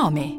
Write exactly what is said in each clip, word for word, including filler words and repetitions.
nome.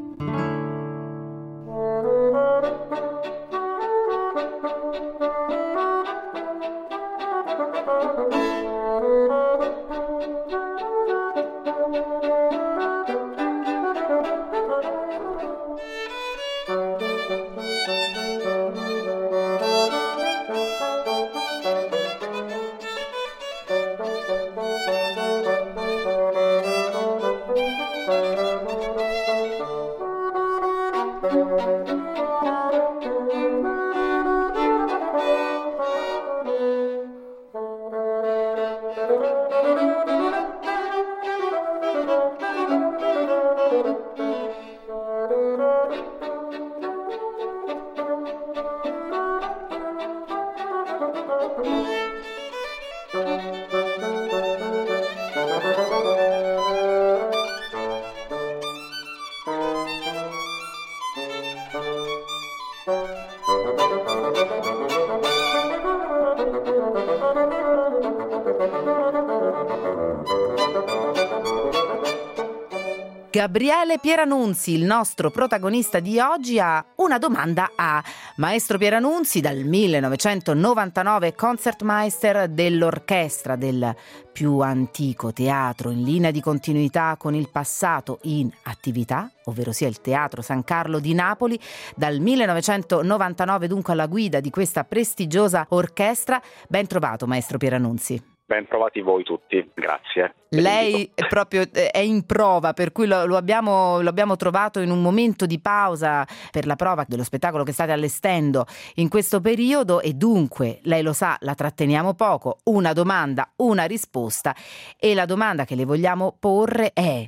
Gabriele Pieranunzi, il nostro protagonista di oggi, ha una domanda a Maestro Pieranunzi, dal millenovecentonovantanove Concertmeister dell'orchestra del più antico teatro in linea di continuità con il passato in attività, ovvero sia il Teatro San Carlo di Napoli. Dal millenovecentonovantanove dunque alla guida di questa prestigiosa orchestra. Ben trovato, Maestro Pieranunzi. Ben trovati voi tutti, grazie. Lei è proprio è in prova, per cui lo, lo, abbiamo, lo abbiamo trovato in un momento di pausa per la prova dello spettacolo che state allestendo in questo periodo, e dunque, lei lo sa, la tratteniamo poco, una domanda, una risposta, e la domanda che le vogliamo porre è: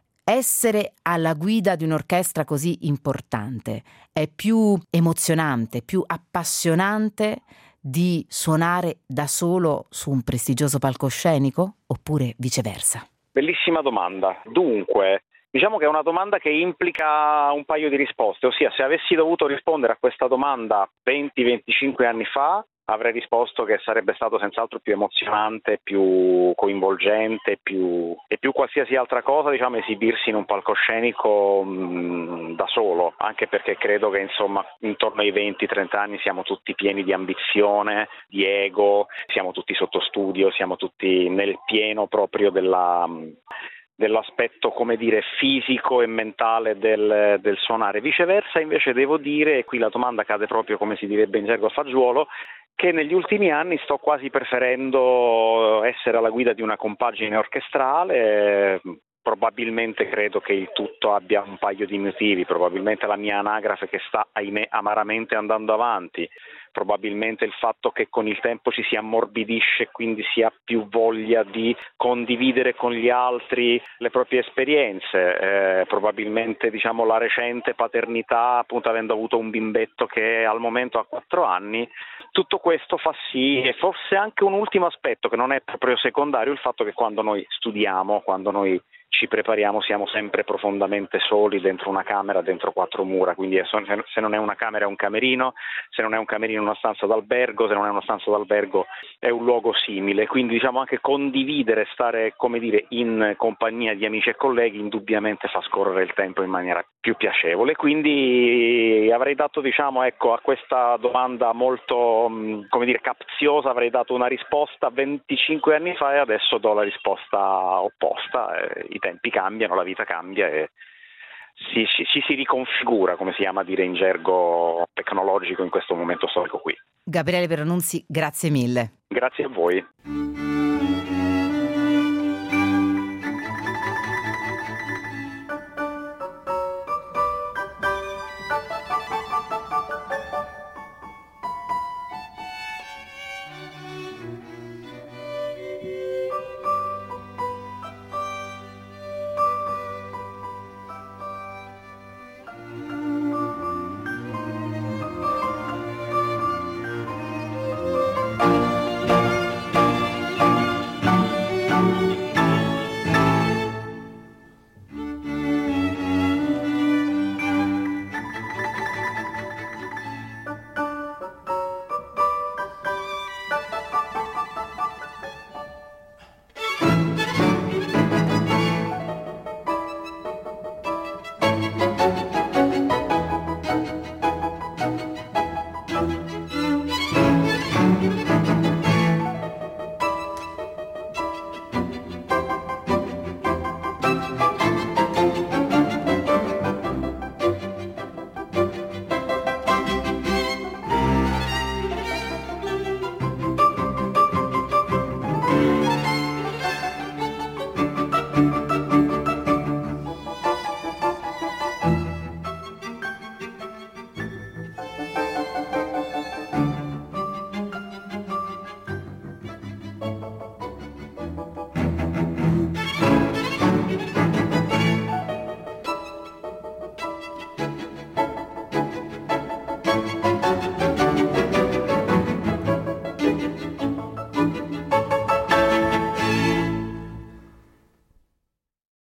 essere alla guida di un'orchestra così importante è più emozionante, più appassionante di suonare da solo su un prestigioso palcoscenico, oppure viceversa? Bellissima domanda. Dunque, diciamo che è una domanda che implica un paio di risposte, ossia, se avessi dovuto rispondere a questa domanda venti venticinque anni fa, avrei risposto che sarebbe stato senz'altro più emozionante, più coinvolgente, più e più qualsiasi altra cosa, diciamo, esibirsi in un palcoscenico mh, da solo, anche perché credo che, insomma, intorno ai venti trenta anni siamo tutti pieni di ambizione, di ego, siamo tutti sotto studio, siamo tutti nel pieno proprio della dell'aspetto, come dire, fisico e mentale del, del suonare. Viceversa, invece, devo dire, e qui la domanda cade proprio, come si direbbe in gergo, a fagiolo, che negli ultimi anni sto quasi preferendo essere alla guida di una compagine orchestrale. Probabilmente credo che il tutto abbia un paio di motivi, probabilmente la mia anagrafe che sta, ahimè, amaramente andando avanti, probabilmente il fatto che con il tempo ci si ammorbidisce e quindi si ha più voglia di condividere con gli altri le proprie esperienze, eh, probabilmente, diciamo, la recente paternità, appunto avendo avuto un bimbetto che al momento ha quattro anni. Tutto questo fa sì, e forse anche un ultimo aspetto che non è proprio secondario, il fatto che quando noi studiamo, quando noi ci prepariamo, siamo sempre profondamente soli dentro una camera, dentro quattro mura, quindi se non è una camera è un camerino, se non è un camerino è una stanza d'albergo, se non è una stanza d'albergo è un luogo simile, quindi, diciamo, anche condividere, stare, come dire, in compagnia di amici e colleghi indubbiamente fa scorrere il tempo in maniera più piacevole, quindi avrei dato, diciamo, ecco, a questa domanda molto, come dire, capziosa, avrei dato una risposta venticinque anni fa e adesso do la risposta opposta. I tempi cambiano, la vita cambia e ci si, si, si riconfigura, come si ama dire in gergo tecnologico, in questo momento storico qui. Gabriele Pieranunzi, grazie mille. Grazie a voi.